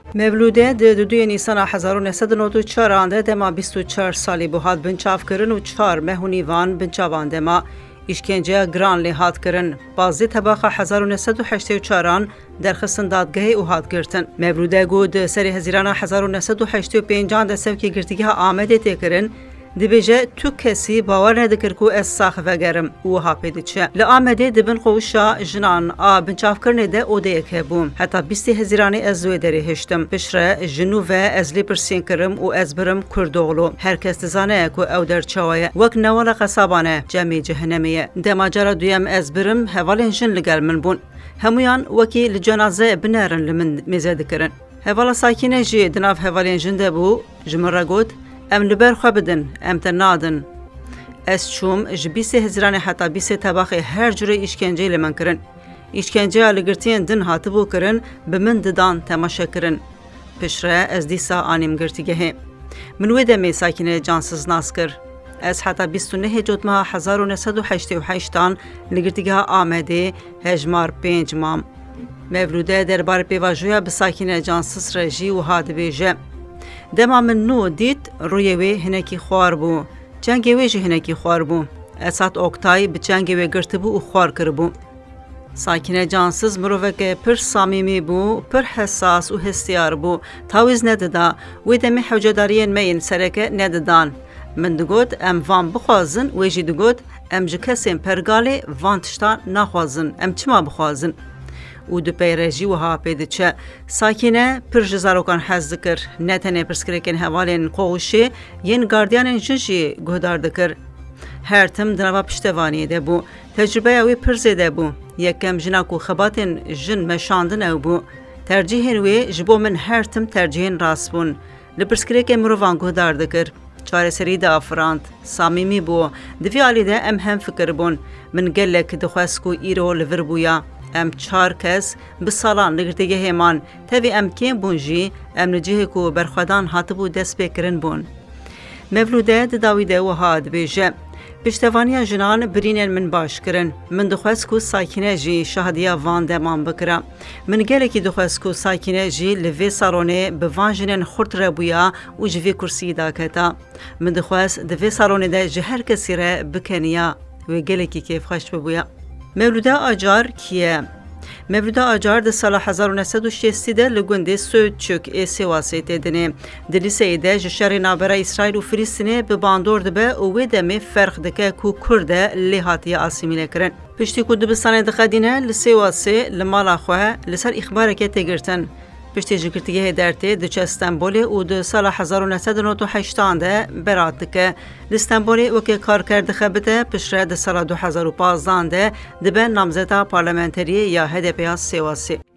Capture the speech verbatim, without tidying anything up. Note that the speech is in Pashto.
مولوده د دوی نیسان هزار و نهصد و نود و چهار آنده دما بیست و چهار سالی بوهاد بنچاف کرن و چهار مهونیوان بنچاوان دما işkence گران لحات کرن. بازی طبقه هزار و نهصد و هشتاد و چهار در خصن دادگاه او هات گرتن. مولوده گود سری هزیران هزار و نهصد و هشتاد و پنج آنده سوکی گرتگی ها آمده تکرن. دبیجه تو کسی باور ندکر کو از ساخ وگرم او ها پیدچه. لآمده دبن خوشا جنان آ بنچاف کرنه ده اوده که بوم. حتی بیستی هزیرانی از زوی داری هشتم. پشره جنو و از لی پرسین کرم و از برم کردوغلو. هر کس تزانه کو او در چاویه. وک نوال قصابانه جمعی جهنمیه. دماجرا دویم از برم حوالین جن لگل من بون. همویان وکی لجنازه بنارن لمن میزد کرن. حوالا ساکینه جی دناف حوالین جنده بو جمره گود. ام لبر خو بدن ام تنادن از چوم جبیس هزران حتی بیس طبقه هر جوری işkence لمن کرن işkence لگرتین دن هاتبو کرن بمن ددان تماشا کرن پشره از دیسا آنیم گرتیگه من ودمی ساکنه جانسز ناسکر از حتی بیست و نه جدما هزار و نهصد و هشتاد و هشت آن لگرتیگه آمده هجمار پنج مام مولوده دربار پیواجویا به ساکنه جانسز رجی و هاد بیجه دما من نو دید روی وی هنکی خوار بو چنگی وی جه هنکی خوار بو اسات اوکتای به چنگی وی گرت بو و خوار کر بو ساکنه جانسز مروفک پر صمیمی بو پر حساس و هستیار بو تاویز نددا وی دمی حوجدارین مین سرکه نددان من دگود ام وان بخوازن وی جی دگود ام جکسین پرگالی وان تشتا نخوازن ام چما بخوازن او دو پیرجی و ها پیدچه ساکنه پرج زاروکان حز دکر نتنه پرسکرکن حوالین قوشی ین گاردیان جنجی گهدار دکر هر تم دنوا پشتوانی ده بو تجربه اوی پرزه ده بو یکم جناکو خباتن جن مشاندن او بو ترجیحن وی جبو من هر تم ترجیحن راست بون لپرسکرکن مروان گهدار دکر چاره سری ده افراند سامیمی بو دوی آلی ده ام هم فکر بون من گلک دخواسکو ایرو لور بویا ام چهار کس به سالان لگرتگه همان تاوی ام کم بونجی ام نجیه کو برخوادان هاتبو دست بکرن بون. مولوده داویده و هاد بیجه. پشتوانی جنان برینن من باش کرن. من دخواست کو ساکنه جی شهدیا وان دمان بکرم. من گله کی دخواست کو ساکنه جی لوی سالونه به وان جنن خورد ربویا و جوی کرسی دا کتا. من دخواست دوی سالونه ده جهر کسی را بکنیا و گله کی کیف خوش ببویا. مولوده آجار کیه؟ مولوده آجار ده سال هزار و نهصد و شصت ده لگنده سوچک ای سواسه تدنه دلیسه ده جشر نابرا اسرائیل و فلسطین به باندور ده به اوه دمه فرق دکه کو کرده لحاتی آسیمیله کرن. پشتی کو دبستان دقیقه لسواسه لمالا خواه لسر اخباره که تگرتن. پشتی جگرتگه درته دچه استنبول او ده سال هزار و نهصد و نود و هشت ده برات دکه لستنبول وکی کار کرده خبته پشره ده سال دو هزار و پانزده ده به نامزده پارلمانتری یا هدپی سیاسی.